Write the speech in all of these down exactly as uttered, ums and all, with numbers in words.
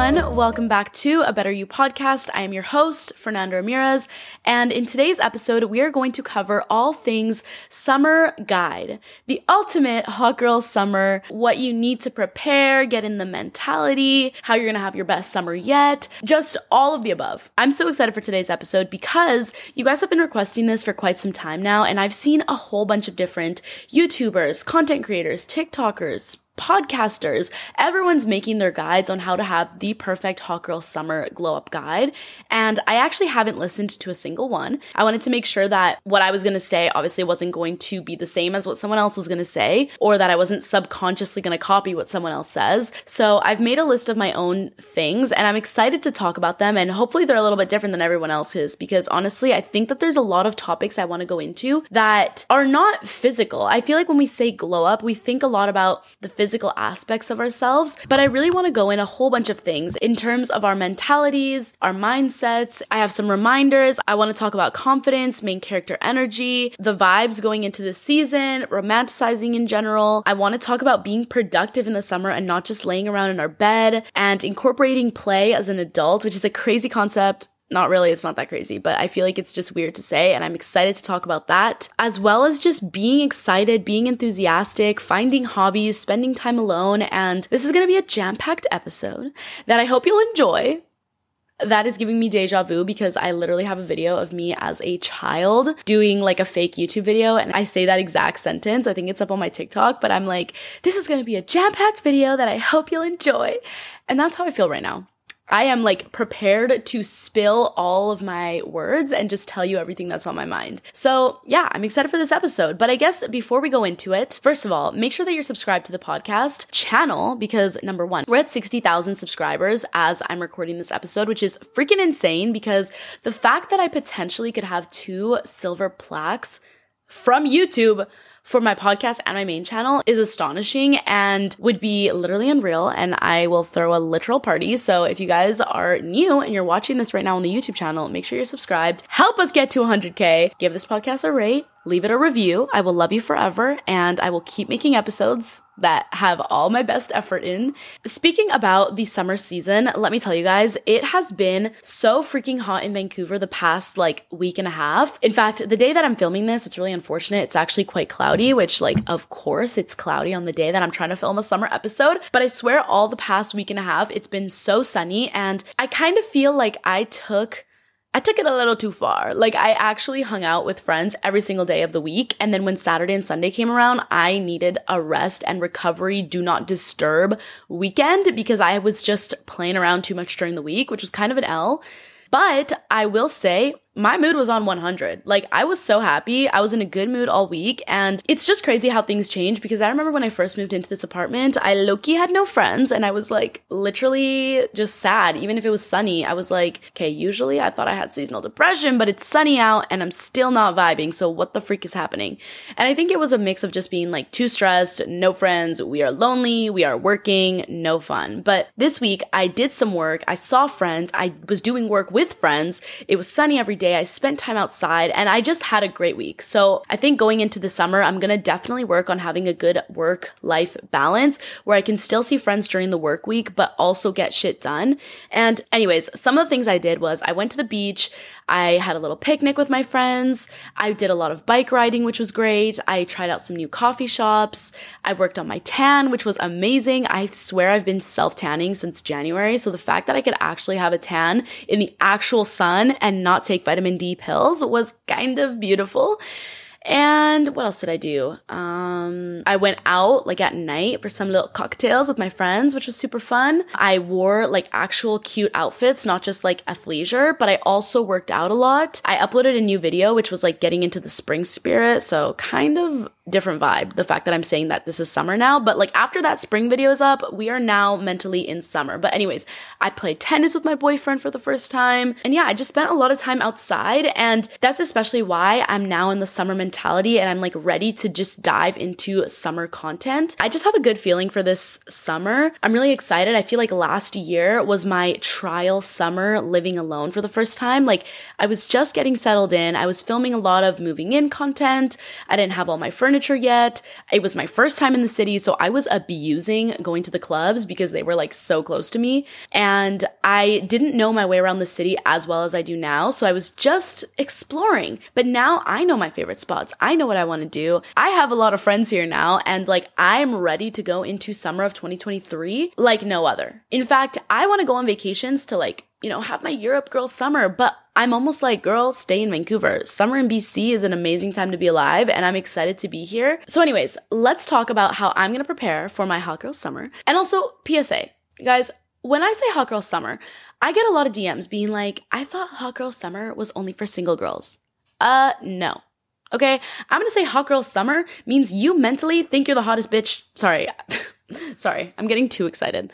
everyone. Welcome back to A Better You podcast. I am your host, Fernanda Ramirez, and in today's episode, we are going to cover all things summer guide, the ultimate hot girl summer, what you need to prepare, get in the mentality, how you're gonna have your best summer yet, just all of the above. I'm so excited for today's episode because you guys have been requesting this for quite some time now, and I've seen a whole bunch of different YouTubers, content creators, TikTokers, podcasters, everyone's making their guides on how to have the perfect hot girl summer glow up guide. And I actually haven't listened to a single one. I wanted to make sure that what I was going to say obviously wasn't going to be the same as what someone else was going to say, or that I wasn't subconsciously going to copy what someone else says. So I've made a list of my own things and I'm excited to talk about them. And hopefully they're a little bit different than everyone else's, because honestly, I think that there's a lot of topics I want to go into that are not physical. I feel like when we say glow up, we think a lot about the physical physical aspects of ourselves, but I really want to go in a whole bunch of things in terms of our mentalities, our mindsets. I have some reminders. I want to talk about confidence, main character energy, the vibes going into the season, romanticizing in general. I want to talk about being productive in the summer and not just laying around in our bed, and incorporating play as an adult, which is a crazy concept. Not really, it's not that crazy, but I feel like it's just weird to say, and I'm excited to talk about that, as well as just being excited, being enthusiastic, finding hobbies, spending time alone, and this is going to be a jam-packed episode that I hope you'll enjoy. That is giving me deja vu because I literally have a video of me as a child doing like a fake YouTube video, and I say that exact sentence. I think it's up on my TikTok, but I'm like, this is going to be a jam-packed video that I hope you'll enjoy, and that's how I feel right now. I am like prepared to spill all of my words and just tell you everything that's on my mind. So yeah, I'm excited for this episode. But I guess before we go into it, first of all, make sure that you're subscribed to the podcast channel because number one, we're at sixty thousand subscribers as I'm recording this episode, which is freaking insane because the fact that I potentially could have two silver plaques from YouTube for my podcast and my main channel is astonishing and would be literally unreal, and I will throw a literal party. So if you guys are new and you're watching this right now on the YouTube channel, make sure you're subscribed. Help us get to one hundred K. Give this podcast a rate. Leave it a review. I will love you forever, and I will keep making episodes that have all my best effort in. Speaking about the summer season, let me tell you guys, it has been so freaking hot in Vancouver the past like week and a half. In fact, the day that I'm filming this, it's really unfortunate. It's actually quite cloudy, which like, of course, it's cloudy on the day that I'm trying to film a summer episode. But I swear all the past week and a half, it's been so sunny, and I kind of feel like I took I took it a little too far. Like I actually hung out with friends every single day of the week. And then when Saturday and Sunday came around, I needed a rest and recovery, do not disturb weekend because I was just playing around too much during the week, which was kind of an L. But I will say my mood was on one hundred. Like I was so happy. I was in a good mood all week, and it's just crazy how things change because I remember when I first moved into this apartment, I low-key had no friends and I was like literally just sad. Even if it was sunny, I was like, okay, usually I thought I had seasonal depression, but it's sunny out and I'm still not vibing. So what the freak is happening? And I think it was a mix of just being like too stressed, no friends, we are lonely, we are working, no fun. But this week I did some work. I saw friends. I was doing work with friends. It was sunny every day. I spent time outside and I just had a great week. So I think going into the summer, I'm going to definitely work on having a good work-life balance where I can still see friends during the work week, but also get shit done. And anyways, some of the things I did was I went to the beach. I had a little picnic with my friends. I did a lot of bike riding, which was great. I tried out some new coffee shops. I worked on my tan, which was amazing. I swear I've been self-tanning since January. So the fact that I could actually have a tan in the actual sun and not take vitamin D pills was kind of beautiful. And what else did I do? Um, I went out like at night for some little cocktails with my friends, which was super fun. I wore like actual cute outfits, not just like athleisure, but I also worked out a lot. I uploaded a new video, which was like getting into the spring spirit. So kind of different vibe. The fact that I'm saying that this is summer now, but like after that spring video is up, we are now mentally in summer. But anyways, I played tennis with my boyfriend for the first time. And yeah, I just spent a lot of time outside. And that's especially why I'm now in the summer mentality mentality and I'm like ready to just dive into summer content. I just have a good feeling for this summer. I'm really excited. I feel like last year was my trial summer living alone for the first time. Like I was just getting settled in. I was filming a lot of moving in content. I didn't have all my furniture yet. It was my first time in the city. So I was abusing going to the clubs because they were like so close to me. And I didn't know my way around the city as well as I do now. So I was just exploring. But now I know my favorite spots. I know what I want to do. I have a lot of friends here now. And like I'm ready to go into summer of twenty twenty-three like no other. In fact, I want to go on vacations to like, you know, have my Europe girl summer, but I'm almost like, girl, stay in Vancouver. Summer in B C is an amazing time to be alive and I'm excited to be here. So anyways, let's talk about how I'm going to prepare for my hot girl summer. And also P S A, guys, when I say hot girl summer, I get a lot of D Ms being like, I thought hot girl summer was only for single girls. Uh, no. Okay, I'm gonna say hot girl summer means you mentally think you're the hottest bitch. Sorry, sorry, I'm getting too excited.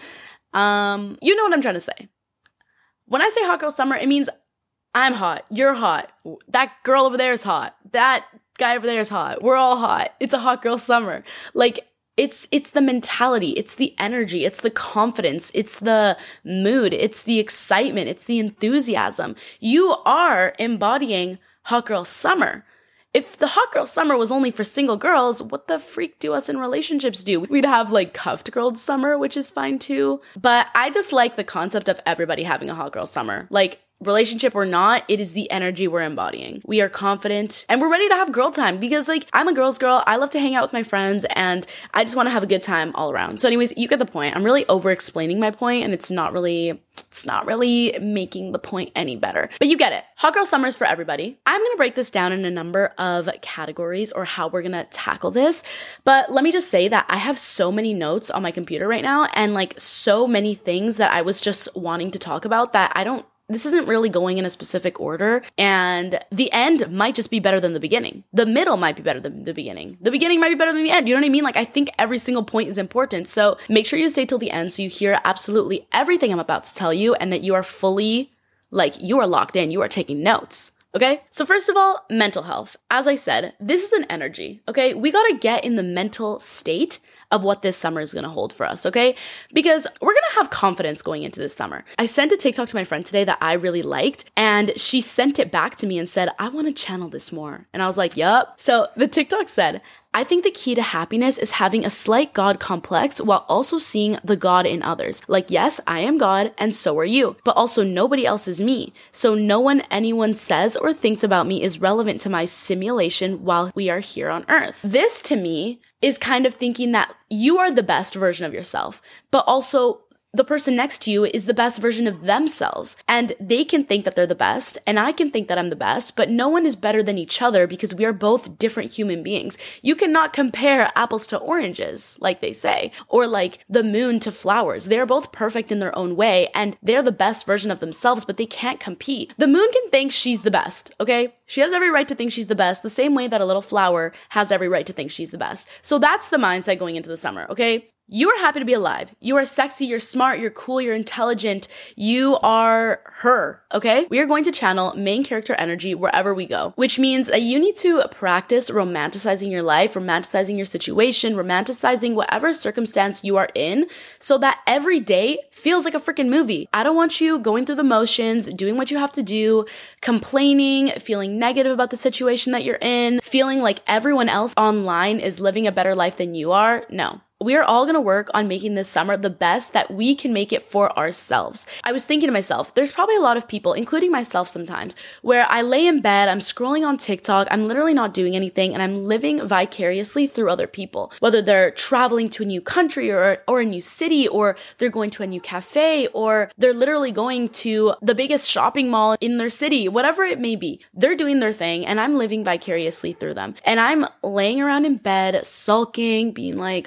Um, you know what I'm trying to say. When I say hot girl summer, it means I'm hot, you're hot, that girl over there is hot, that guy over there is hot, we're all hot. It's a hot girl summer. Like, It's it's the mentality, it's the energy, it's the confidence, it's the mood, it's the excitement, it's the enthusiasm. You are embodying hot girl summer. If the hot girl summer was only for single girls, what the freak do us in relationships do? We'd have like cuffed girl summer, which is fine too. But I just like the concept of everybody having a hot girl summer. Like, relationship or not, it is the energy we're embodying. We are confident and we're ready to have girl time because like I'm a girl's girl. I love to hang out with my friends and I just want to have a good time all around. So anyways, you get the point. I'm really over explaining my point and it's not really, it's not really making the point any better, but you get it. Hot girl summer is for everybody. I'm going to break this down in a number of categories or how we're going to tackle this. But let me just say that I have so many notes on my computer right now and like so many things that I was just wanting to talk about that I don't This isn't really going in a specific order, and the end might just be better than the beginning. The middle might be better than the beginning. The beginning might be better than the end. You know what I mean? Like, I think every single point is important. So make sure you stay till the end so you hear absolutely everything I'm about to tell you and that you are fully, like, you are locked in. You are taking notes. Okay? So first of all, mental health. As I said, this is an energy, okay? We gotta get in the mental state of what this summer is going to hold for us, okay? Because we're going to have confidence going into this summer. I sent a TikTok to my friend today that I really liked, and she sent it back to me and said, I want to channel this more. And I was like, yup. So the TikTok said, I think the key to happiness is having a slight God complex while also seeing the God in others. Like, yes, I am God and so are you, but also nobody else is me. So no one anyone says or thinks about me is relevant to my simulation while we are here on earth. This to me is kind of thinking that you are the best version of yourself, but also the person next to you is the best version of themselves. And they can think that they're the best, and I can think that I'm the best, but no one is better than each other because we are both different human beings. You cannot compare apples to oranges, like they say, or like the moon to flowers. They're both perfect in their own way, and they're the best version of themselves, but they can't compete. The moon can think she's the best, okay? She has every right to think she's the best, the same way that a little flower has every right to think she's the best. So that's the mindset going into the summer, okay? You are happy to be alive. You are sexy, you're smart, you're cool, you're intelligent. You are her, okay? We are going to channel main character energy wherever we go, which means that you need to practice romanticizing your life, romanticizing your situation, romanticizing whatever circumstance you are in so that every day feels like a freaking movie. I don't want you going through the motions, doing what you have to do, complaining, feeling negative about the situation that you're in, feeling like everyone else online is living a better life than you are. No. We are all going to work on making this summer the best that we can make it for ourselves. I was thinking to myself, there's probably a lot of people, including myself sometimes, where I lay in bed, I'm scrolling on TikTok, I'm literally not doing anything, and I'm living vicariously through other people. Whether they're traveling to a new country or, or a new city, or they're going to a new cafe, or they're literally going to the biggest shopping mall in their city, whatever it may be. They're doing their thing, and I'm living vicariously through them. And I'm laying around in bed, sulking, being like, oh, I wish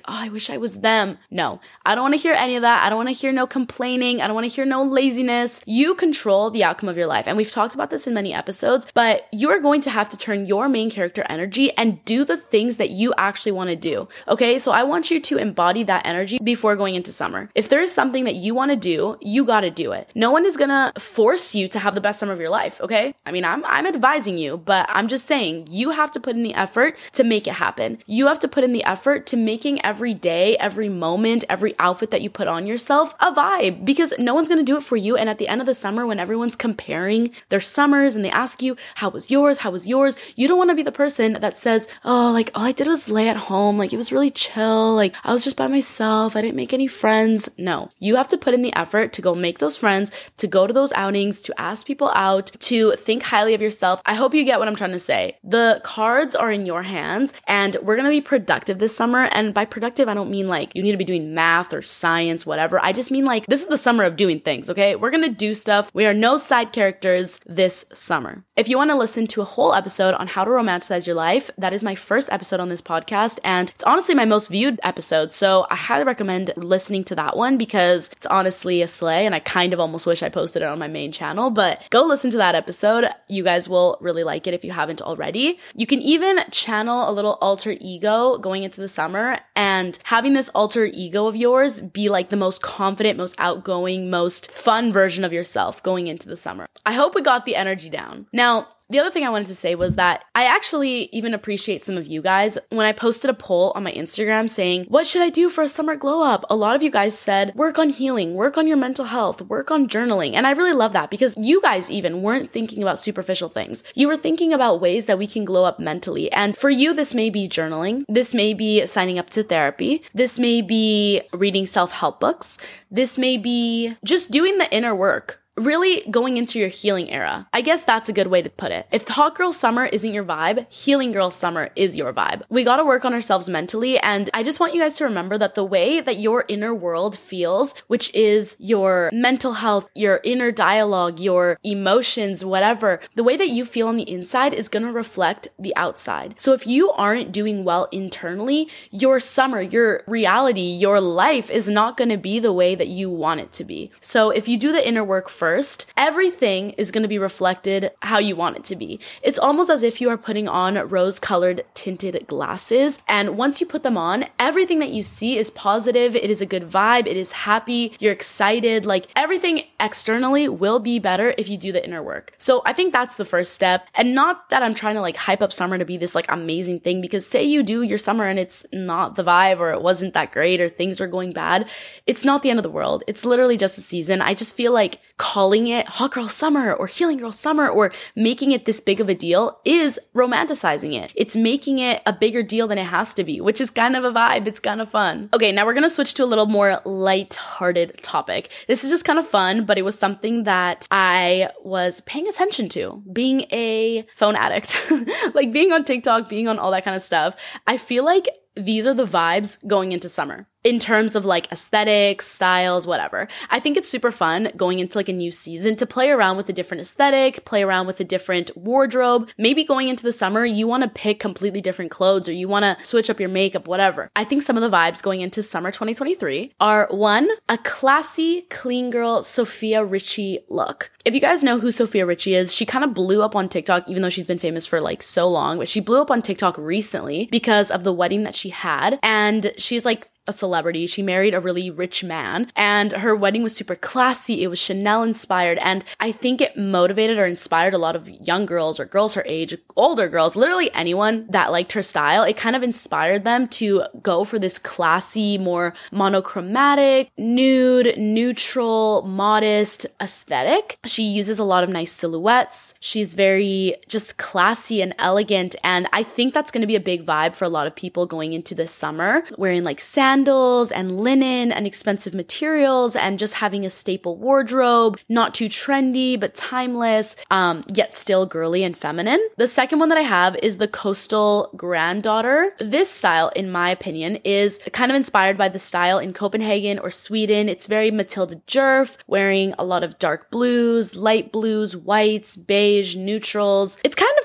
wish I was them. No, I don't want to hear any of that. I don't want to hear no complaining. I don't want to hear no laziness. You control the outcome of your life. And we've talked about this in many episodes, but you are going to have to turn your main character energy and do the things that you actually want to do. Okay. So I want you to embody that energy before going into summer. If there is something that you want to do, you got to do it. No one is going to force you to have the best summer of your life. Okay. I mean, I'm, I'm advising you, but I'm just saying you have to put in the effort to make it happen. You have to put in the effort to making every day, every moment, every outfit that you put on yourself a vibe, because no one's going to do it for you. And at the end of the summer, when everyone's comparing their summers and they ask you, how was yours? How was yours? You don't want to be the person that says, oh, like all I did was lay at home. Like it was really chill. Like I was just by myself. I didn't make any friends. No, you have to put in the effort to go make those friends, to go to those outings, to ask people out, to think highly of yourself. I hope you get what I'm trying to say. The cards are in your hands and we're going to be productive this summer. And by productive, I don't mean like you need to be doing math or science, whatever. I just mean like this is the summer of doing things, okay? We're going to do stuff. We are no side characters this summer. If you want to listen to a whole episode on how to romanticize your life, that is my first episode on this podcast. And it's honestly my most viewed episode. So I highly recommend listening to that one because it's honestly a slay. And I kind of almost wish I posted it on my main channel, but go listen to that episode. You guys will really like it if you haven't already. You can even channel a little alter ego going into the summer and having this alter ego of yours be like the most confident, most outgoing, most fun version of yourself going into the summer. I hope we got the energy down. Now, the other thing I wanted to say was that I actually even appreciate some of you guys. When I posted a poll on my Instagram saying, what should I do for a summer glow up? A lot of you guys said, work on healing, work on your mental health, work on journaling. And I really love that because you guys even weren't thinking about superficial things. You were thinking about ways that we can glow up mentally. And for you, this may be journaling. This may be signing up to therapy. This may be reading self-help books. This may be just doing the inner work. Really going into your healing era. I guess that's a good way to put it. If hot girl summer isn't your vibe, healing girl summer is your vibe. We got to work on ourselves mentally. And I just want you guys to remember that the way that your inner world feels, which is your mental health, your inner dialogue, your emotions, whatever, the way that you feel on the inside is going to reflect the outside. So if you aren't doing well internally, your summer, your reality, your life is not going to be the way that you want it to be. So if you do the inner work first, First, everything is going to be reflected how you want it to be. It's almost as if you are putting on rose-colored tinted glasses. And once you put them on, everything that you see is positive. It is a good vibe. It is happy. You're excited. Like everything externally will be better if you do the inner work. So I think that's the first step. And not that I'm trying to like hype up summer to be this like amazing thing, because say you do your summer and it's not the vibe or it wasn't that great or things were going bad. It's not the end of the world. It's literally just a season. I just feel like calling it hot girl summer or healing girl summer or making it this big of a deal is romanticizing it. It's making it a bigger deal than it has to be, which is kind of a vibe. It's kind of fun. Okay, now we're going to switch to a little more light-hearted topic. This is just kind of fun, but it was something that I was paying attention to. Being a phone addict, like being on TikTok, being on all that kind of stuff, I feel like these are the vibes going into summer. In terms of like aesthetics, styles, whatever. I think it's super fun going into like a new season to play around with a different aesthetic, play around with a different wardrobe. Maybe going into the summer, you want to pick completely different clothes or you want to switch up your makeup, whatever. I think some of the vibes going into summer twenty twenty-three are one, a classy, clean girl Sofia Richie look. If you guys know who Sofia Richie is, she kind of blew up on TikTok, even though she's been famous for like so long, but she blew up on TikTok recently because of the wedding that she had. And she's like a celebrity. She married a really rich man and her wedding was super classy. It was Chanel inspired. And I think it motivated or inspired a lot of young girls or girls her age, older girls, literally anyone that liked her style. It kind of inspired them to go for this classy, more monochromatic, nude, neutral, modest aesthetic. She uses a lot of nice silhouettes. She's very just classy and elegant. And I think that's going to be a big vibe for a lot of people going into this summer, wearing like sand Sandals and linen and expensive materials and just having a staple wardrobe, not too trendy, but timeless, um, yet still girly and feminine. The second one that I have is the Coastal Granddaughter. This style, in my opinion, is kind of inspired by the style in Copenhagen or Sweden. It's very Matilda Djerf, wearing a lot of dark blues, light blues, whites, beige, neutrals. It's kind of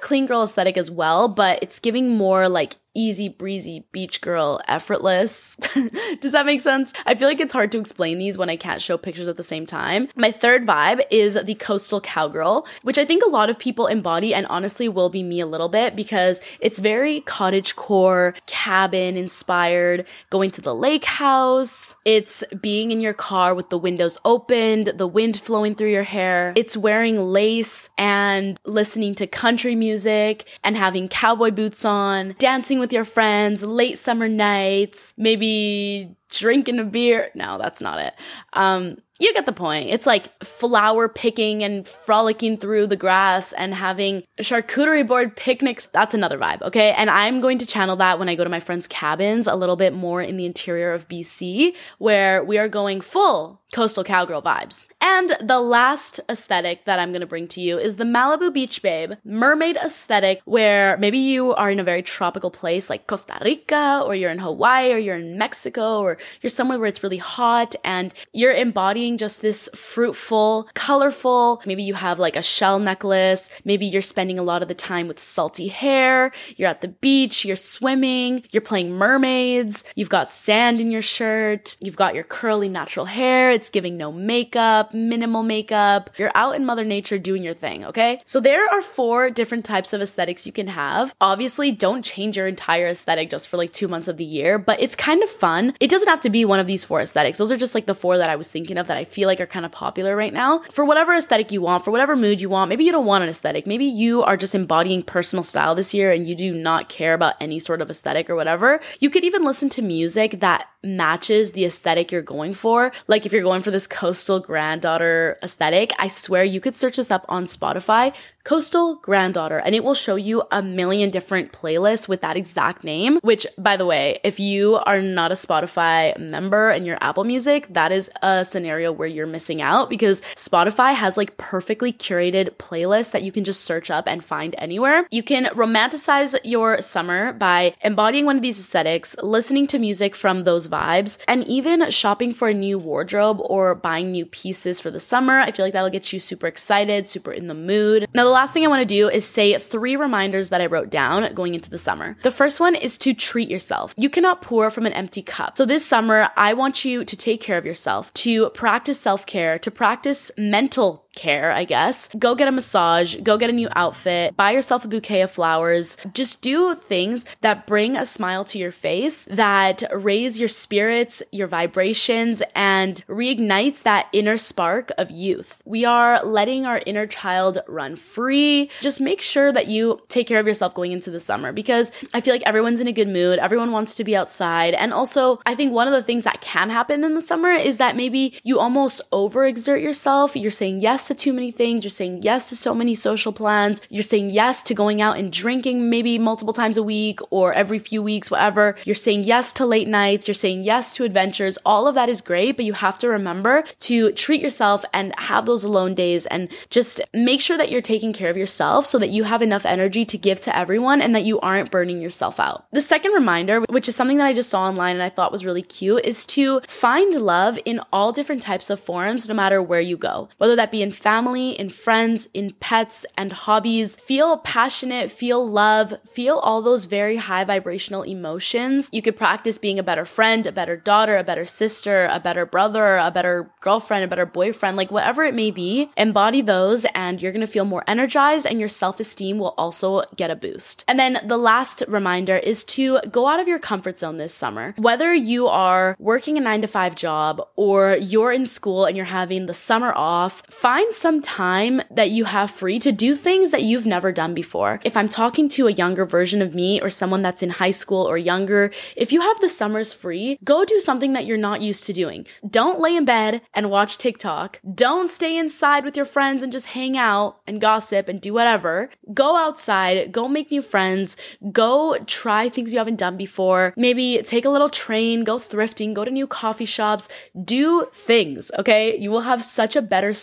clean girl aesthetic as well, but it's giving more like easy breezy beach girl, effortless. Does that make sense? I feel like it's hard to explain these when I can't show pictures at the same time. My third vibe is the coastal cowgirl, which I think a lot of people embody, and honestly will be me a little bit, because it's very cottagecore, cabin inspired, going to the lake house. It's being in your car with the windows opened, the wind flowing through your hair. It's wearing lace and listening to country music and having cowboy boots on, dancing with your friends, late summer nights, maybe drinking a beer. No, that's not it. Um, you get the point. It's like flower picking and frolicking through the grass and having charcuterie board picnics. That's another vibe, okay? And I'm going to channel that when I go to my friends' cabins a little bit more in the interior of B C, where we are going full coastal cowgirl vibes. And the last aesthetic that I'm going to bring to you is the Malibu Beach Babe mermaid aesthetic, where maybe you are in a very tropical place like Costa Rica, or you're in Hawaii, or you're in Mexico, or you're somewhere where it's really hot and you're embodying just this fruitful, colorful, maybe you have like a shell necklace, maybe you're spending a lot of the time with salty hair, you're at the beach, you're swimming, you're playing mermaids, you've got sand in your shirt, you've got your curly natural hair, it's giving no makeup, minimal makeup, you're out in Mother Nature doing your thing, okay? So there are four different types of aesthetics you can have. Obviously, don't change your entire aesthetic just for like two months of the year, but it's kind of fun. It doesn't have to be one of these four aesthetics. Those are just like the four that I was thinking of that I feel like are kind of popular right now. For whatever aesthetic you want, for whatever mood you want, maybe you don't want an aesthetic. Maybe you are just embodying personal style this year and you do not care about any sort of aesthetic or whatever. You could even listen to music that matches the aesthetic you're going for. Like if you're going for this coastal granddaughter aesthetic, I swear you could search this up on Spotify, coastal granddaughter, and it will show you a million different playlists with that exact name, which, by the way, if you are not a Spotify member and you're Apple Music, that is a scenario where you're missing out, because Spotify has like perfectly curated playlists that you can just search up and find anywhere. You can romanticize your summer by embodying one of these aesthetics, listening to music from those vibes, and even shopping for a new wardrobe or buying new pieces for the summer. I feel like that'll get you super excited, super in the mood. Now, the last thing I want to do is say three reminders that I wrote down going into the summer. The first one is to treat yourself. You cannot pour from an empty cup. So this summer, I want you to take care of yourself, to practice self-care, to practice mental care, I guess. Go get a massage, go get a new outfit, buy yourself a bouquet of flowers. Just do things that bring a smile to your face, that raise your spirits, your vibrations, and reignites that inner spark of youth. We are letting our inner child run free. Just make sure that you take care of yourself going into the summer, because I feel like everyone's in a good mood. Everyone wants to be outside. And also, I think one of the things that can happen in the summer is that maybe you almost overexert yourself. You're saying yes to too many things. You're saying yes to so many social plans. You're saying yes to going out and drinking maybe multiple times a week or every few weeks, whatever. You're saying yes to late nights. You're saying yes to adventures. All of that is great, but you have to remember to treat yourself and have those alone days and just make sure that you're taking care of yourself so that you have enough energy to give to everyone and that you aren't burning yourself out. The second reminder, which is something that I just saw online and I thought was really cute, is to find love in all different types of forms, no matter where you go, whether that be in family, in friends, in pets, and hobbies. Feel passionate, feel love, feel all those very high vibrational emotions. You could practice being a better friend, a better daughter, a better sister, a better brother, a better girlfriend, a better boyfriend, like whatever it may be. Embody those and you're going to feel more energized and your self-esteem will also get a boost. And then the last reminder is to go out of your comfort zone this summer. Whether you are working a nine to five job or you're in school and you're having the summer off, find some time that you have free to do things that you've never done before. If I'm talking to a younger version of me or someone that's in high school or younger, if you have the summers free, go do something that you're not used to doing. Don't lay in bed and watch TikTok. Don't stay inside with your friends and just hang out and gossip and do whatever. Go outside, go make new friends, go try things you haven't done before. Maybe take a little train, go thrifting, go to new coffee shops, do things, okay? You will have such a better summer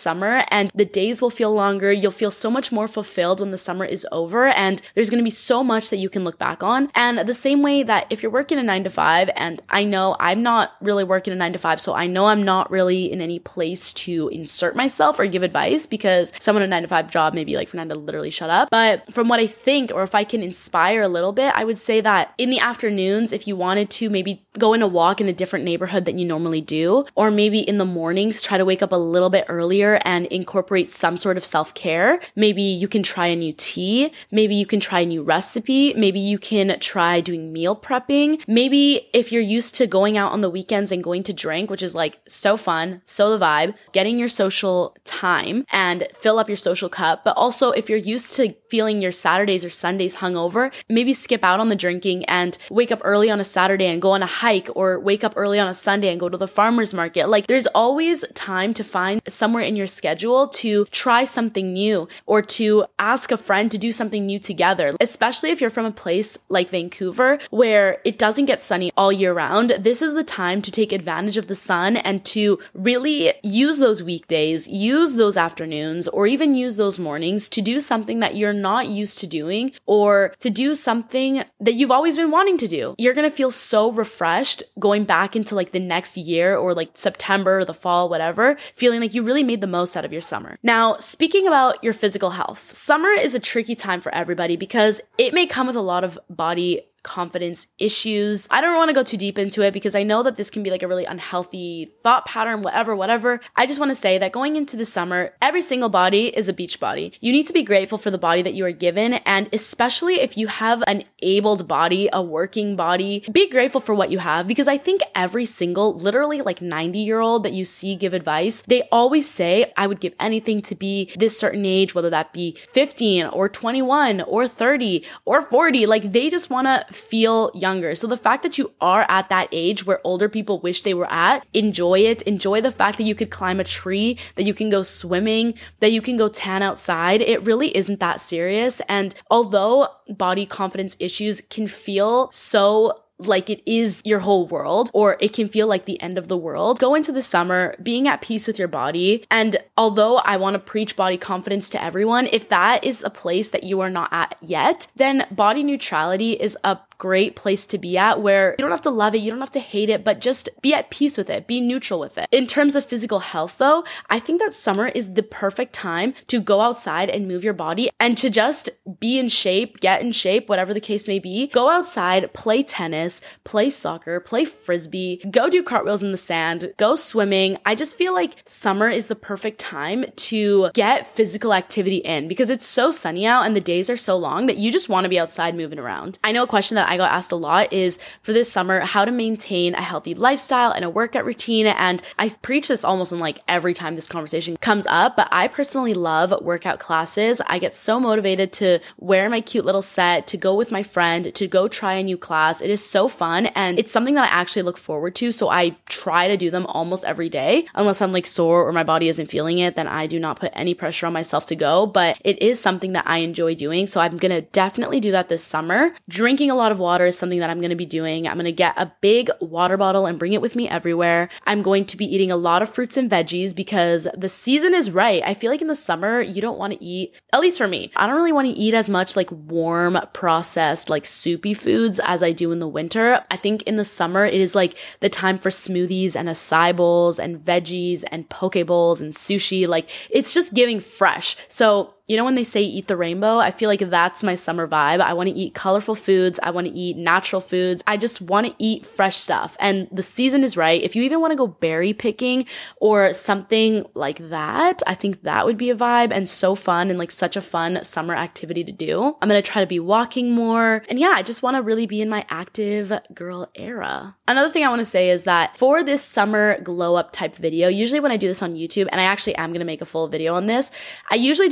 and the days will feel longer. You'll feel so much more fulfilled when the summer is over, and there's going to be so much that you can look back on. And the same way that if you're working a nine to five, and I know I'm not really working a nine to five, so I know I'm not really in any place to insert myself or give advice, because someone in a nine to five job may be like, Fernanda, literally shut up. But from what I think, or if I can inspire a little bit, I would say that in the afternoons, if you wanted to maybe go in a walk in a different neighborhood than you normally do, or maybe in the mornings, try to wake up a little bit earlier and incorporate some sort of self-care. Maybe you can try a new tea. Maybe you can try a new recipe. Maybe you can try doing meal prepping. Maybe if you're used to going out on the weekends and going to drink, which is like so fun, so the vibe, getting your social time and fill up your social cup. But also if you're used to feeling your Saturdays or Sundays hungover, maybe skip out on the drinking and wake up early on a Saturday and go on a hike, or wake up early on a Sunday and go to the farmer's market. Like, there's always time to find somewhere in your schedule to try something new, or to ask a friend to do something new together. Especially if you're from a place like Vancouver where it doesn't get sunny all year round. This is the time to take advantage of the sun and to really use those weekdays, use those afternoons, or even use those mornings to do something that you're not used to doing, or to do something that you've always been wanting to do. You're going to feel so refreshed going back into like the next year, or like September or the fall, whatever, feeling like you really made the most out of your summer. Now, speaking about your physical health, summer is a tricky time for everybody because it may come with a lot of body confidence issues. I don't want to go too deep into it because I know that this can be like a really unhealthy thought pattern, whatever, whatever. I just want to say that going into the summer, every single body is a beach body. You need to be grateful for the body that you are given. And especially if you have an abled body, a working body, be grateful for what you have, because I think every single, literally like ninety year old that you see give advice, they always say, I would give anything to be this certain age, whether that be fifteen or twenty-one or thirty or forty. Like, they just want to feel younger. So the fact that you are at that age where older people wish they were at, enjoy it. Enjoy the fact that you could climb a tree, that you can go swimming, that you can go tan outside. It really isn't that serious. And although body confidence issues can feel so like it is your whole world, or it can feel like the end of the world, go into the summer being at peace with your body. And although I want to preach body confidence to everyone, if that is a place that you are not at yet, then body neutrality is a great place to be at, where you don't have to love it, you don't have to hate it, but just be at peace with it, be neutral with it. In terms of physical health though, I think that summer is the perfect time to go outside and move your body and to just be in shape, get in shape, whatever the case may be. Go outside, play tennis, play soccer, play frisbee, go do cartwheels in the sand, go swimming. I just feel like summer is the perfect time to get physical activity in, because it's so sunny out and the days are so long that you just want to be outside moving around. I know a question that I got asked a lot is for this summer, how to maintain a healthy lifestyle and a workout routine. And I preach this almost in like every time this conversation comes up, but I personally love workout classes. I get so motivated to wear my cute little set, to go with my friend, to go try a new class. It is so fun, and it's something that I actually look forward to. So I try to do them almost every day, unless I'm like sore or my body isn't feeling it, then I do not put any pressure on myself to go, but it is something that I enjoy doing. So I'm going to definitely do that this summer. Drinking a lot of water is something that I'm going to be doing. I'm going to get a big water bottle and bring it with me everywhere. I'm going to be eating a lot of fruits and veggies because the season is right. I feel like in the summer, you don't want to eat, at least for me, I don't really want to eat as much like warm, processed, like soupy foods as I do in the winter. I think in the summer, it is like the time for smoothies and acai bowls and veggies and poke bowls and sushi. Like, it's just giving fresh. So you know, when they say eat the rainbow, I feel like that's my summer vibe. I want to eat colorful foods. I want to eat natural foods. I just want to eat fresh stuff. And the season is right. If you even want to go berry picking or something like that, I think that would be a vibe and so fun and like such a fun summer activity to do. I'm going to try to be walking more. And yeah, I just want to really be in my active girl era. Another thing I want to say is that for this summer glow up type video, usually when I do this on YouTube, and I actually am going to make a full video on this, I usually do a lot of super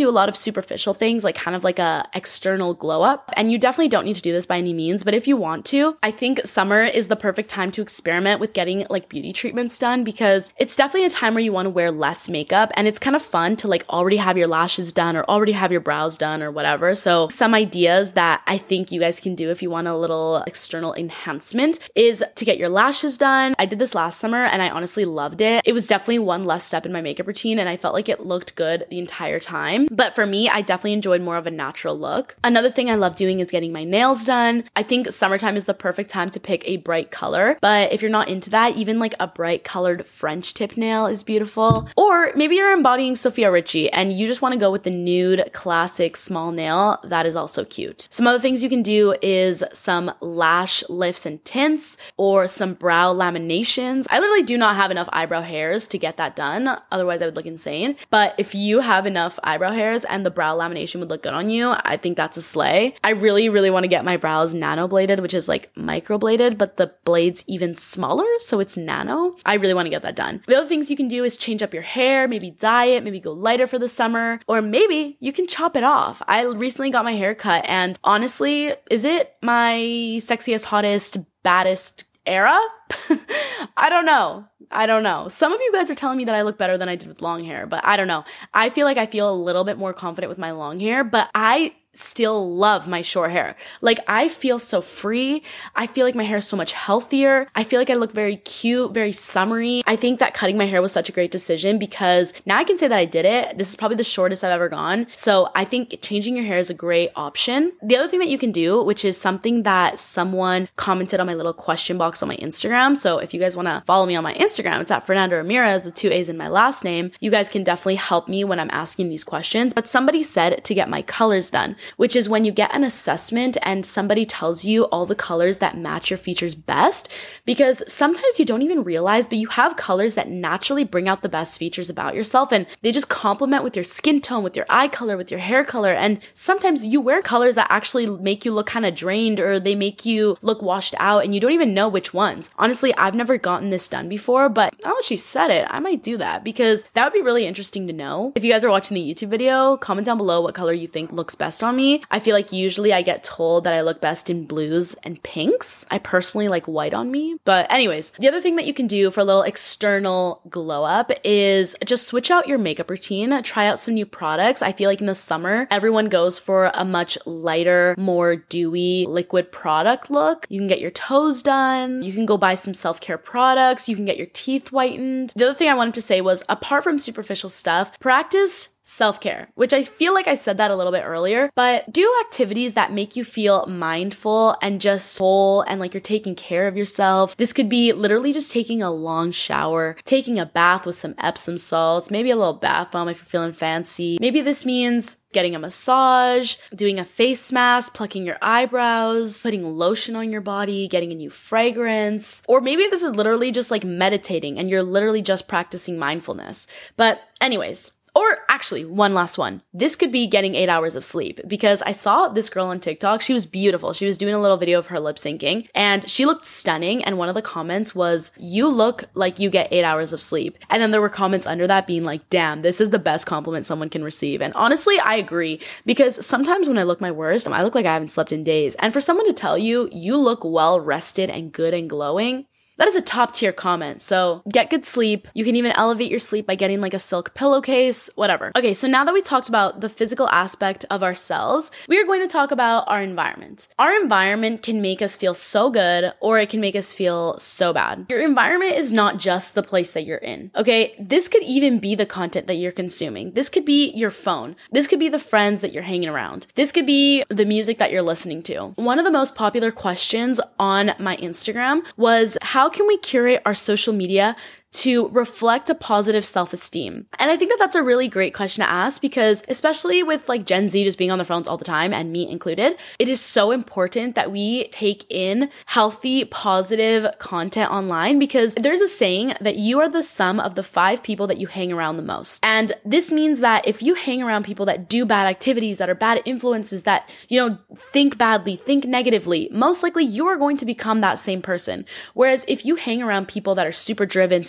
superficial things, like kind of like a external glow up. And you definitely don't need to do this by any means, but if you want to, I think summer is the perfect time to experiment with getting like beauty treatments done, because it's definitely a time where you want to wear less makeup, and it's kind of fun to like already have your lashes done or already have your brows done or whatever. So some ideas that I think you guys can do if you want a little external enhancement is to get your lashes done. I did this last summer and I honestly loved it. It was definitely one less step in my makeup routine, and I felt like it looked good the entire time. But for me, I definitely enjoyed more of a natural look. Another thing I love doing is getting my nails done. I think summertime is the perfect time to pick a bright color, but if you're not into that, even like a bright colored French tip nail is beautiful. Or maybe you're embodying Sofia Richie and you just want to go with the nude classic small nail. That is also cute. Some other things you can do is some lash lifts and tints or some brow laminations. I literally do not have enough eyebrow hairs to get that done. Otherwise I would look insane. But if you have enough eyebrow hairs and the brow lamination would look good on you, I think that's a slay. I really, really want to get my brows nano bladed, which is like microbladed, but the blade's even smaller, so it's nano. I really want to get that done. The other things you can do is change up your hair, maybe dye it, maybe go lighter for the summer, or maybe you can chop it off. I recently got my hair cut, and honestly, is it my sexiest, hottest, baddest era? I don't know. I don't know. Some of you guys are telling me that I look better than I did with long hair, but I don't know. I feel like I feel a little bit more confident with my long hair, but I still love my short hair. Like, I feel so free. I feel like my hair is so much healthier. I feel like I look very cute, very summery. I think that cutting my hair was such a great decision because now I can say that I did it. This is probably the shortest I've ever gone. So I think changing your hair is a great option. The other thing that you can do, which is something that someone commented on my little question box on my Instagram. So if you guys want to follow me on my Instagram, it's at Fernanda Ramirez with two A's in my last name. You guys can definitely help me when I'm asking these questions. But somebody said to get my colors done, which is when you get an assessment and somebody tells you all the colors that match your features best, because sometimes you don't even realize, but you have colors that naturally bring out the best features about yourself, and they just complement with your skin tone, with your eye color, with your hair color. And sometimes you wear colors that actually make you look kind of drained, or they make you look washed out, and you don't even know which ones. Honestly, I've never gotten this done before, but now that she said it, I might do that because that would be really interesting to know. If you guys are watching the YouTube video, comment down below what color you think looks best on me. I feel like usually I get told that I look best in blues and pinks. I personally like white on me. But anyways, the other thing that you can do for a little external glow up is just switch out your makeup routine, try out some new products. I feel like in the summer, everyone goes for a much lighter, more dewy liquid product look. You can get your toes done. You can go buy some self-care products. You can get your teeth whitened. The other thing I wanted to say was, apart from superficial stuff, practice self-care, which I feel like I said that a little bit earlier, but do activities that make you feel mindful and just whole and like you're taking care of yourself. This could be literally just taking a long shower, taking a bath with some Epsom salts, maybe a little bath bomb if you're feeling fancy. Maybe this means getting a massage, doing a face mask, plucking your eyebrows, putting lotion on your body, getting a new fragrance. Or maybe this is literally just like meditating and you're literally just practicing mindfulness. But anyways, or actually, one last one. This could be getting eight hours of sleep, because I saw this girl on TikTok. She was beautiful. She was doing a little video of her lip syncing and she looked stunning. And one of the comments was, "You look like you get eight hours of sleep." And then there were comments under that being like, "Damn, this is the best compliment someone can receive." And honestly, I agree, because sometimes when I look my worst, I look like I haven't slept in days. And for someone to tell you, you look well rested and good and glowing, that is a top tier comment. So get good sleep. You can even elevate your sleep by getting like a silk pillowcase, whatever. Okay, so now that we talked about the physical aspect of ourselves, we are going to talk about our environment. Our environment can make us feel so good, or it can make us feel so bad. Your environment is not just the place that you're in, okay? This could even be the content that you're consuming. This could be your phone. This could be the friends that you're hanging around. This could be the music that you're listening to. One of the most popular questions on my Instagram was, how can we curate our social media to reflect a positive self-esteem? And I think that that's a really great question to ask, because especially with like Gen Z just being on their phones all the time, and me included, it is so important that we take in healthy, positive content online, because there's a saying that you are the sum of the five people that you hang around the most. And this means that if you hang around people that do bad activities, that are bad influences, that, you know, think badly, think negatively, most likely you are going to become that same person. Whereas if you hang around people that are super driven, super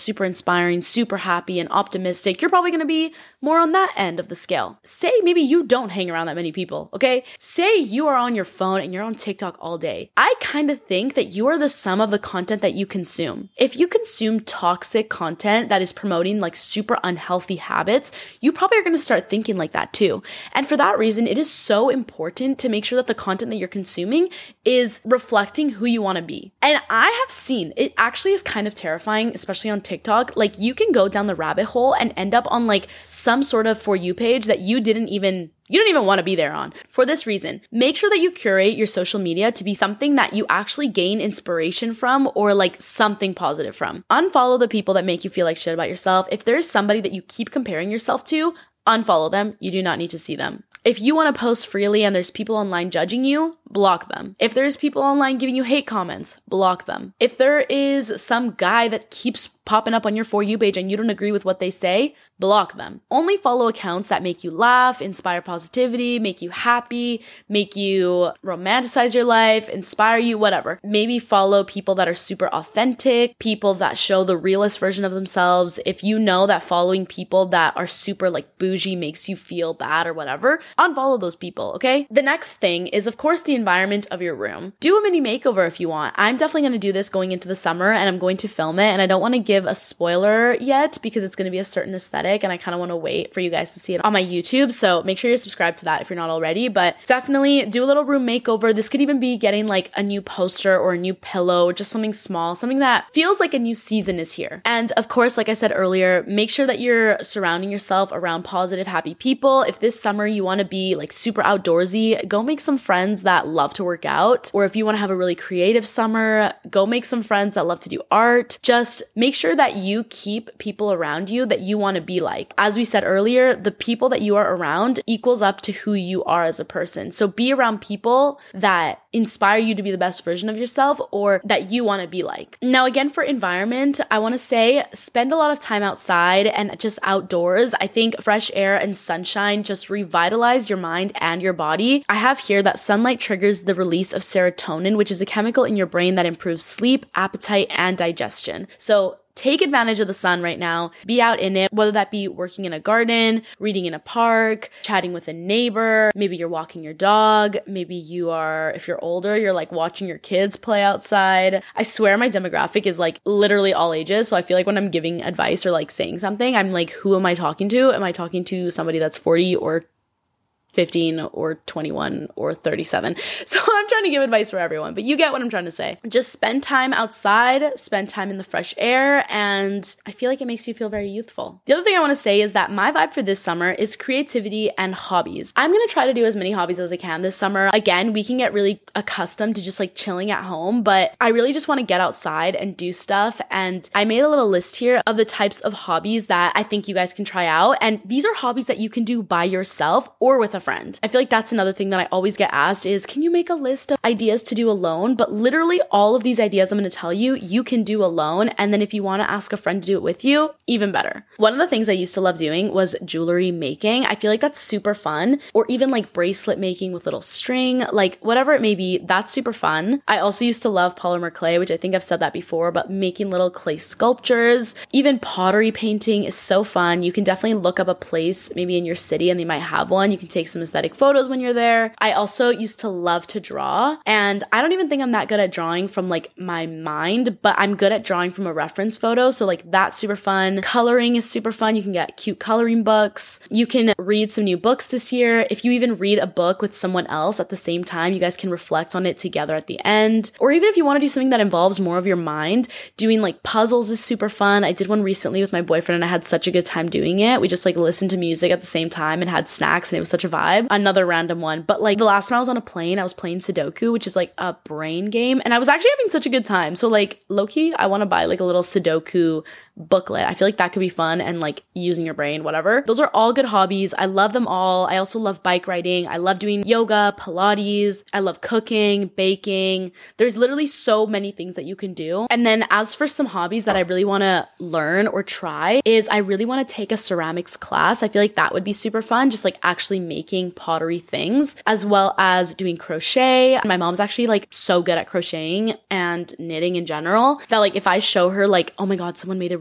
super inspiring, super happy and optimistic, you're probably going to be more on that end of the scale. Say maybe you don't hang around that many people, okay? Say you are on your phone and you're on TikTok all day. I kind of think that you are the sum of the content that you consume. If you consume toxic content that is promoting like super unhealthy habits, you probably are going to start thinking like that too. And for that reason, it is so important to make sure that the content that you're consuming is reflecting who you want to be. And I have seen, it actually is kind of terrifying, especially on TikTok. Like you can go down the rabbit hole and end up on like some sort of For You page that you didn't even You don't even want to be there on. For this reason, make sure that you curate your social media to be something that you actually gain inspiration from or like something positive from. Unfollow the people that make you feel like shit about yourself. If there's somebody that you keep comparing yourself to, unfollow them. You do not need to see them. If you want to post freely and there's people online judging you, block them. If there's people online giving you hate comments, block them. If there is some guy that keeps popping up on your For You page and you don't agree with what they say, block them. Only follow accounts that make you laugh, inspire positivity, make you happy, make you romanticize your life, inspire you, whatever. Maybe follow people that are super authentic, people that show the realest version of themselves. If you know that following people that are super like bougie makes you feel bad or whatever, unfollow those people, okay? The next thing is, of course, the environment of your room. Do a mini makeover if you want. I'm definitely going to do this going into the summer and I'm going to film it, and I don't want to give a spoiler yet because it's going to be a certain aesthetic and I kind of want to wait for you guys to see it on my YouTube. So make sure you're subscribed to that if you're not already, but definitely do a little room makeover. This could even be getting like a new poster or a new pillow, just something small, something that feels like a new season is here. And of course, like I said earlier, make sure that you're surrounding yourself around positive, happy people. If this summer you want to be like super outdoorsy, go make some friends that love to work out. Or if you want to have a really creative summer, go make some friends that love to do art. Just make sure that you keep people around you that you want to be like. As we said earlier, the people that you are around equals up to who you are as a person. So be around people that inspire you to be the best version of yourself or that you want to be like. Now, again, for environment, I want to say spend a lot of time outside and just outdoors. I think fresh air and sunshine just revitalize your mind and your body. I have here that sunlight triggers the release of serotonin, which is a chemical in your brain that improves sleep, appetite, and digestion. So take advantage of the sun right now. Be out in it, whether that be working in a garden, reading in a park, chatting with a neighbor. Maybe you're walking your dog. Maybe you are, if you're older, you're like watching your kids play outside. I swear my demographic is like literally all ages. So I feel like when I'm giving advice or like saying something, I'm like, who am I talking to? Am I talking to somebody that's forty or fifteen or twenty-one or thirty-seven? So I'm trying to give advice for everyone, but you get what I'm trying to say. Just spend time outside, spend time in the fresh air, and I feel like it makes you feel very youthful. The other thing I want to say is that my vibe for this summer is creativity and hobbies. I'm going to try to do as many hobbies as I can this summer. Again, we can get really accustomed to just like chilling at home, but I really just want to get outside and do stuff. And I made a little list here of the types of hobbies that I think you guys can try out. And these are hobbies that you can do by yourself or with a friend. I feel like that's another thing that I always get asked is, can you make a list of ideas to do alone? But literally all of these ideas I'm going to tell you, you can do alone. And then if you want to ask a friend to do it with you, even better. One of the things I used to love doing was jewelry making. I feel like that's super fun. Or even like bracelet making with little string, like whatever it may be, that's super fun. I also used to love polymer clay, which I think I've said that before, but making little clay sculptures, even pottery painting is so fun. You can definitely look up a place maybe in your city and they might have one. You can take some aesthetic photos when you're there. I also used to love to draw, and I don't even think I'm that good at drawing from like my mind, but I'm good at drawing from a reference photo. So like that's super fun. Coloring is super fun. You can get cute coloring books. You can read some new books this year. If you even read a book with someone else at the same time, you guys can reflect on it together at the end. Or even if you want to do something that involves more of your mind, doing like puzzles is super fun. I did one recently with my boyfriend and I had such a good time doing it. We just like listened to music at the same time and had snacks and it was such a vibe. Another random one, but like the last time I was on a plane, I was playing Sudoku, which is like a brain game, and I was actually having such a good time. So like low-key, I want to buy like a little Sudoku booklet. I feel like that could be fun and like using your brain, whatever. Those are all good hobbies. I love them all. I also love bike riding. I love doing yoga, Pilates. I love cooking, baking. There's literally so many things that you can do. And then as for some hobbies that I really want to learn or try is I really want to take a ceramics class. I feel like that would be super fun. Just like actually making pottery things, as well as doing crochet. My mom's actually like so good at crocheting and knitting in general that like if I show her like, oh my God, someone made a really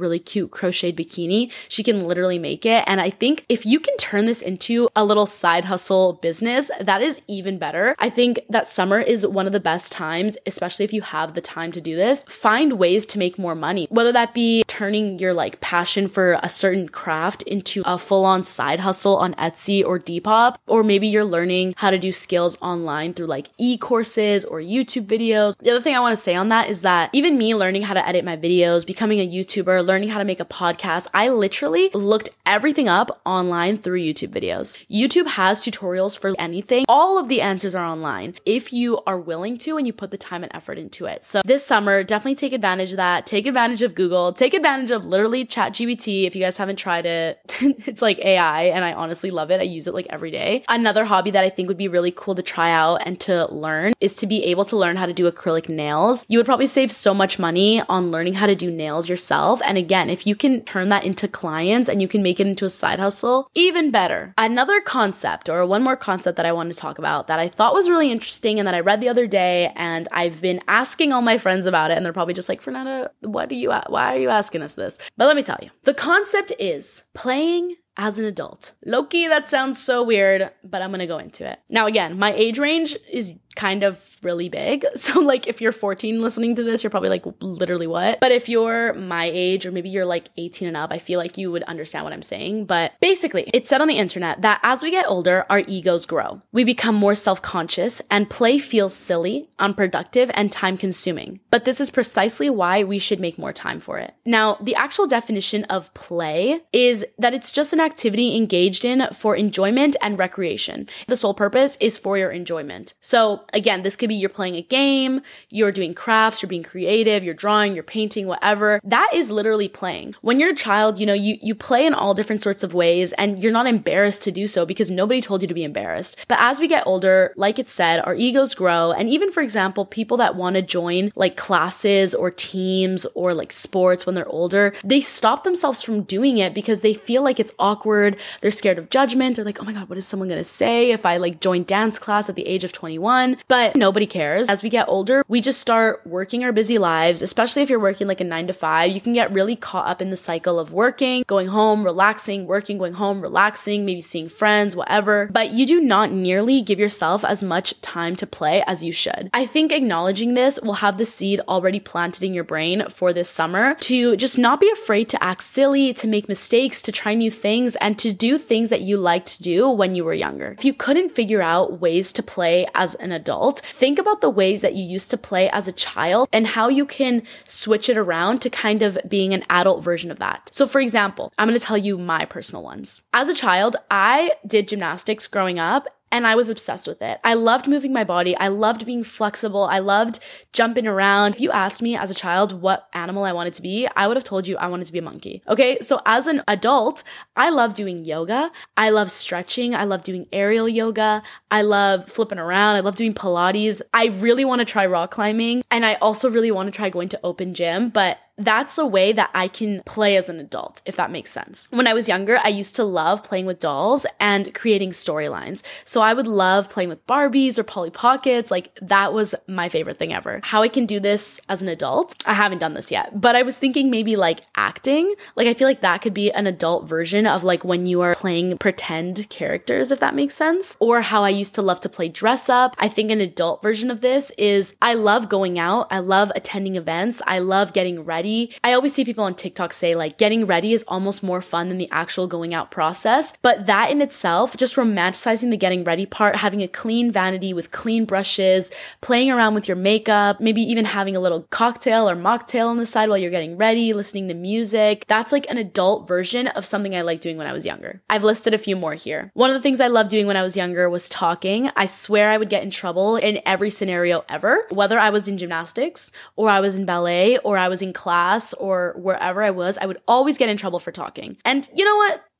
really cute crocheted bikini, she can literally make it. And I think if you can turn this into a little side hustle business, that is even better. I think that summer is one of the best times, especially if you have the time to do this. Find ways to make more money, whether that be turning your like passion for a certain craft into a full-on side hustle on Etsy or Depop, or maybe you're learning how to do skills online through like e-courses or YouTube videos. The other thing I want to say on that is that even me learning how to edit my videos, becoming a YouTuber, learning how to make a podcast, I literally looked everything up online through YouTube videos. YouTube has tutorials for anything. All of the answers are online if you are willing to and you put the time and effort into it. So this summer, definitely take advantage of that. Take advantage of Google. Take advantage of literally ChatGPT. If you guys haven't tried it, it's like A I and I honestly love it. I use it like every day. Another hobby that I think would be really cool to try out and to learn is to be able to learn how to do acrylic nails. You would probably save so much money on learning how to do nails yourself. And again, if you can turn that into clients and you can make it into a side hustle, even better. Another concept or one more concept that I wanted to talk about that I thought was really interesting and that I read the other day and I've been asking all my friends about it and they're probably just like, Fernanda, what are you, why are you asking us this? But let me tell you, the concept is playing as an adult. Low-key, that sounds so weird, but I'm gonna go into it. Now again, my age range is kind of really big. So like if you're fourteen listening to this, you're probably like, literally what? But if you're my age or maybe you're like eighteen and up, I feel like you would understand what I'm saying. But basically, it's said on the internet that as we get older, our egos grow. We become more self-conscious and play feels silly, unproductive, and time-consuming. But this is precisely why we should make more time for it. Now, the actual definition of play is that it's just an activity engaged in for enjoyment and recreation. The sole purpose is for your enjoyment. So again, this could be you're playing a game, you're doing crafts, you're being creative, you're drawing, you're painting, whatever. That is literally playing. When you're a child, you know, you, you play in all different sorts of ways and you're not embarrassed to do so because nobody told you to be embarrassed. But as we get older, like it said, our egos grow. And even, for example, people that want to join like classes or teams or like sports when they're older, they stop themselves from doing it because they feel like it's awkward. They're scared of judgment. They're like, oh my God, what is someone going to say if I like join dance class at the age of twenty-one? But nobody cares. As we get older, we just start working our busy lives, especially if you're working like a nine to five. You can get really caught up in the cycle of working, going home, relaxing, working, going home, relaxing, maybe seeing friends, whatever. But you do not nearly give yourself as much time to play as you should. I think acknowledging this will have the seed already planted in your brain for this summer to just not be afraid to act silly, to make mistakes, to try new things, and to do things that you liked to do when you were younger. If you couldn't figure out ways to play as an adult, think about the ways that you used to play as a child and how you can switch it around to kind of being an adult version of that. So for example, I'm going to tell you my personal ones. As a child, I did gymnastics growing up and I was obsessed with it. I loved moving my body. I loved being flexible. I loved jumping around. If you asked me as a child what animal I wanted to be, I would have told you I wanted to be a monkey. Okay, so as an adult, I love doing yoga. I love stretching. I love doing aerial yoga. I love flipping around. I love doing Pilates. I really want to try rock climbing. And I also really want to try going to open gym, but that's a way that I can play as an adult, if that makes sense. When I was younger, I used to love playing with dolls and creating storylines. So I would love playing with Barbies or Polly Pockets. Like that was my favorite thing ever. How I can do this as an adult, I haven't done this yet, but I was thinking maybe like acting. Like I feel like that could be an adult version of like when you are playing pretend characters, if that makes sense. Or how I used to love to play dress up. I think an adult version of this is I love going out. I love attending events. I love getting ready. I always see people on TikTok say like getting ready is almost more fun than the actual going out process. But that in itself, just romanticizing the getting ready part, having a clean vanity with clean brushes, playing around with your makeup, maybe even having a little cocktail or mocktail on the side while you're getting ready, listening to music. That's like an adult version of something I liked doing when I was younger. I've listed a few more here. One of the things I loved doing when I was younger was talking. I swear I would get in trouble in every scenario ever, whether I was in gymnastics or I was in ballet or I was in class or wherever I was, I would always get in trouble for talking. And you know what?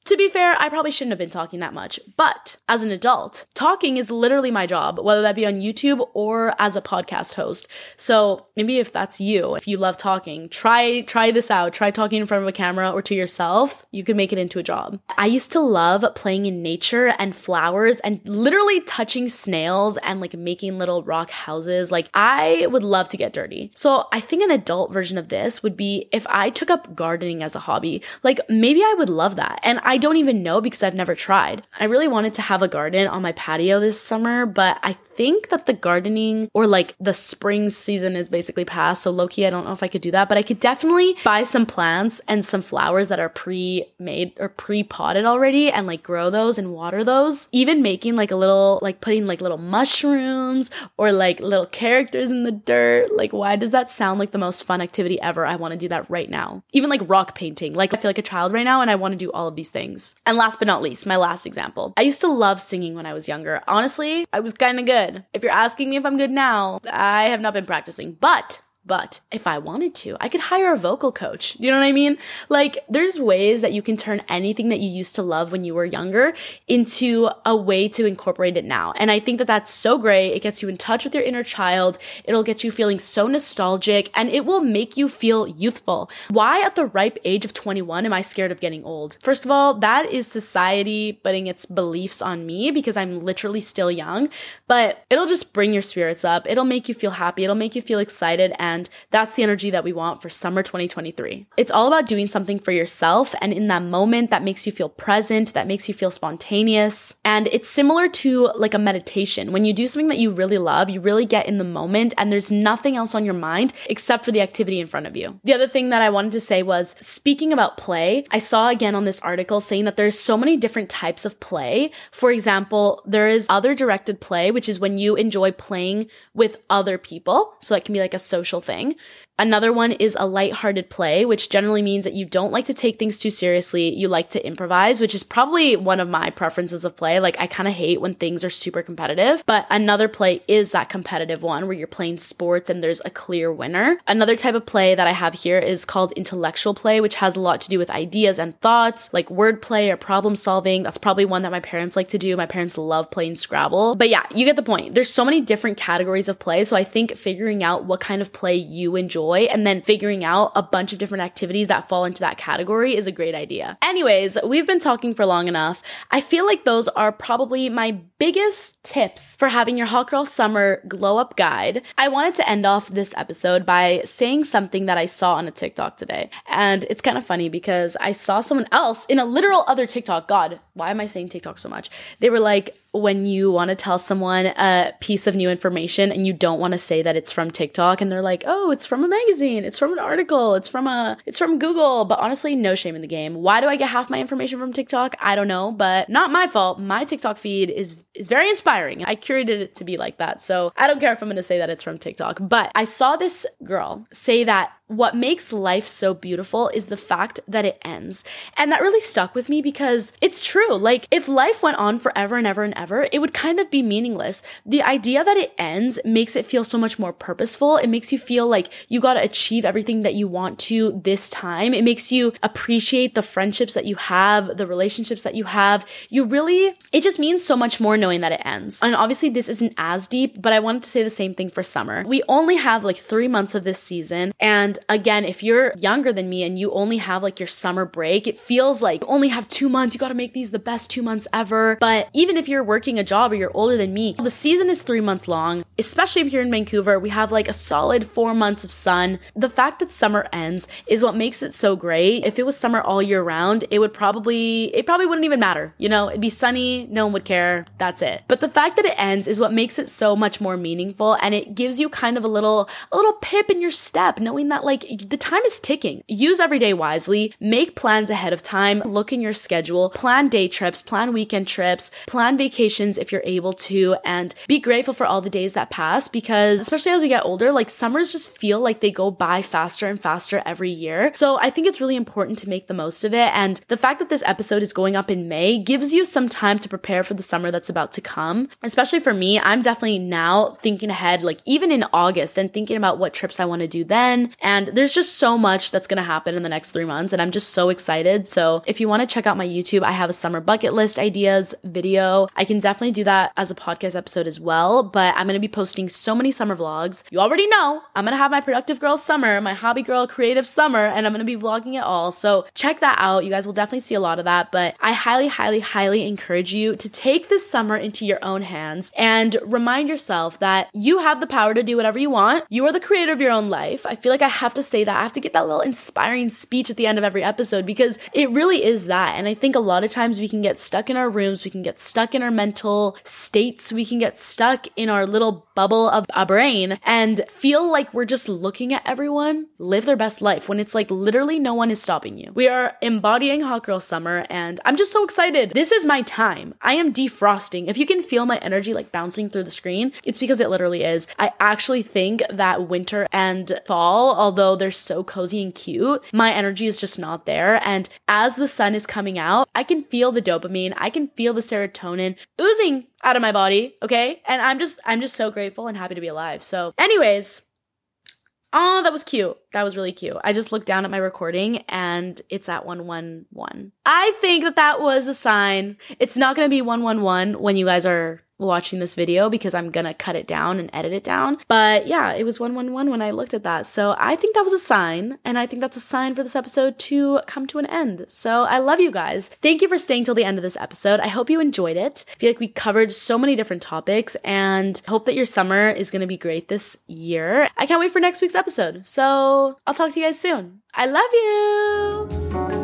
To be fair, I probably shouldn't have been talking that much, but as an adult, talking is literally my job, whether that be on YouTube or as a podcast host. So maybe if that's you, if you love talking, try try this out. Try talking in front of a camera or to yourself. You could make it into a job. I used to love playing in nature and flowers and literally touching snails and like making little rock houses. Like I would love to get dirty. So I think an adult version of this would be if I took up gardening as a hobby. Like maybe I would love that. And I don't even know because I've never tried. I really wanted to have a garden on my patio this summer, but I think that the gardening or like the spring season is basically past. So low-key, I don't know if I could do that, but I could definitely buy some plants and some flowers that are pre-made or pre-potted already and like grow those and water those. Even making like a little, like putting like little mushrooms or like little characters in the dirt. Like why does that sound like the most fun activity ever? I want to do that right now. Even like rock painting. Like I feel like a child right now and I want to do all of these things. And last but not least, my last example. I used to love singing when I was younger. Honestly, I was kind of good. If you're asking me if I'm good now, I have not been practicing, but But if I wanted to, I could hire a vocal coach. You know what I mean? Like there's ways that you can turn anything that you used to love when you were younger into a way to incorporate it now. And I think that that's so great. It gets you in touch with your inner child. It'll get you feeling so nostalgic and it will make you feel youthful. Why at the ripe age of twenty-one am I scared of getting old? First of all, that is society putting its beliefs on me because I'm literally still young, but it'll just bring your spirits up. It'll make you feel happy. It'll make you feel excited. And that's the energy that we want for summer twenty twenty-three. It's all about doing something for yourself and in that moment that makes you feel present, that makes you feel spontaneous. And it's similar to like a meditation. When you do something that you really love, you really get in the moment and there's nothing else on your mind except for the activity in front of you. The other thing that I wanted to say was speaking about play, I saw again on this article saying that there's so many different types of play. For example, there is other directed play, which is when you enjoy playing with other people. So that can be like a social thing. Another one is a lighthearted play, which generally means that you don't like to take things too seriously. You like to improvise, which is probably one of my preferences of play. Like I kind of hate when things are super competitive, but another play is that competitive one where you're playing sports and there's a clear winner. Another type of play that I have here is called intellectual play, which has a lot to do with ideas and thoughts, like word play or problem solving. That's probably one that my parents like to do. My parents love playing Scrabble. But yeah, you get the point. There's so many different categories of play. So I think figuring out what kind of play you enjoy and then figuring out a bunch of different activities that fall into that category is a great idea. Anyways, we've been talking for long enough. I feel like those are probably my biggest tips for having your hot girl summer glow up guide. I wanted to end off this episode by saying something that I saw on a TikTok today. And it's kind of funny because I saw someone else in a literal other TikTok. God, why am I saying TikTok so much? They were like, when you want to tell someone a piece of new information and you don't want to say that it's from TikTok and they're like, oh, it's from a magazine, it's from an article, it's from a, it's from Google. But honestly, no shame in the game. Why do I get half my information from TikTok? I don't know, but not my fault. My TikTok feed is, is very inspiring. I curated it to be like that. So I don't care if I'm going to say that it's from TikTok, but I saw this girl say that what makes life so beautiful is the fact that it ends. And that really stuck with me because it's true. Like if life went on forever and ever and ever, it would kind of be meaningless. The idea that it ends makes it feel so much more purposeful. It makes you feel like you got to achieve everything that you want to this time. It makes you appreciate the friendships that you have, the relationships that you have. You really, it just means so much more knowing that it ends. And obviously this isn't as deep, but I wanted to say the same thing for summer. We only have like three months of this season. And again, if you're younger than me and you only have like your summer break, it feels like you only have two months. You got to make these the best two months ever. But even if you're working a job or you're older than me, the season is three months long, especially if you're in Vancouver. We have like a solid four months of sun. The fact that summer ends is what makes it so great. If it was summer all year round, it would probably, it probably wouldn't even matter. You know, it'd be sunny. No one would care. That's it. But the fact that it ends is what makes it so much more meaningful. And it gives you kind of a little, a little pip in your step, knowing that like the time is ticking. Use every day wisely, make plans ahead of time, look in your schedule, plan day trips, plan weekend trips, plan vacations if you're able to, and be grateful for all the days that pass because especially as we get older, like summers just feel like they go by faster and faster every year. So I think it's really important to make the most of it. And the fact that this episode is going up in May gives you some time to prepare for the summer that's about to come. Especially for me, I'm definitely now thinking ahead, like even in August and thinking about what trips I want to do then and And there's just so much that's going to happen in the next three months. And I'm just so excited. So if you want to check out my YouTube, I have a summer bucket list ideas video. I can definitely do that as a podcast episode as well. But I'm going to be posting so many summer vlogs. You already know I'm going to have my productive girl summer, my hobby girl creative summer, and I'm going to be vlogging it all. So check that out. You guys will definitely see a lot of that. But I highly, highly, highly encourage you to take this summer into your own hands and remind yourself that you have the power to do whatever you want. You are the creator of your own life. I feel like I have to say that. I have to get that little inspiring speech at the end of every episode because it really is that. And I think a lot of times we can get stuck in our rooms. We can get stuck in our mental states. We can get stuck in our little bubble of a brain and feel like we're just looking at everyone live their best life when it's like literally no one is stopping you. We are embodying Hot Girl Summer and I'm just so excited. This is my time. I am defrosting. If you can feel my energy like bouncing through the screen, it's because it literally is. I actually think that winter and fall, although they're so cozy and cute, my energy is just not there. And as the sun is coming out, I can feel the dopamine. I can feel the serotonin oozing out of my body. Okay. And I'm just, I'm just so grateful and happy to be alive. So anyways, oh, that was cute. That was really cute. I just looked down at my recording and it's at one one one. I think that that was a sign. It's not going to be one one one when you guys are watching this video because I'm gonna cut it down and edit it down. But yeah, it was one one one when I looked at that. So I think that was a sign, and I think that's a sign for this episode to come to an end. So I love you guys. Thank you for staying till the end of this episode. I hope you enjoyed it. I feel like we covered so many different topics and hope that your summer is gonna be great this year. I can't wait for next week's episode. So I'll talk to you guys soon. I love you.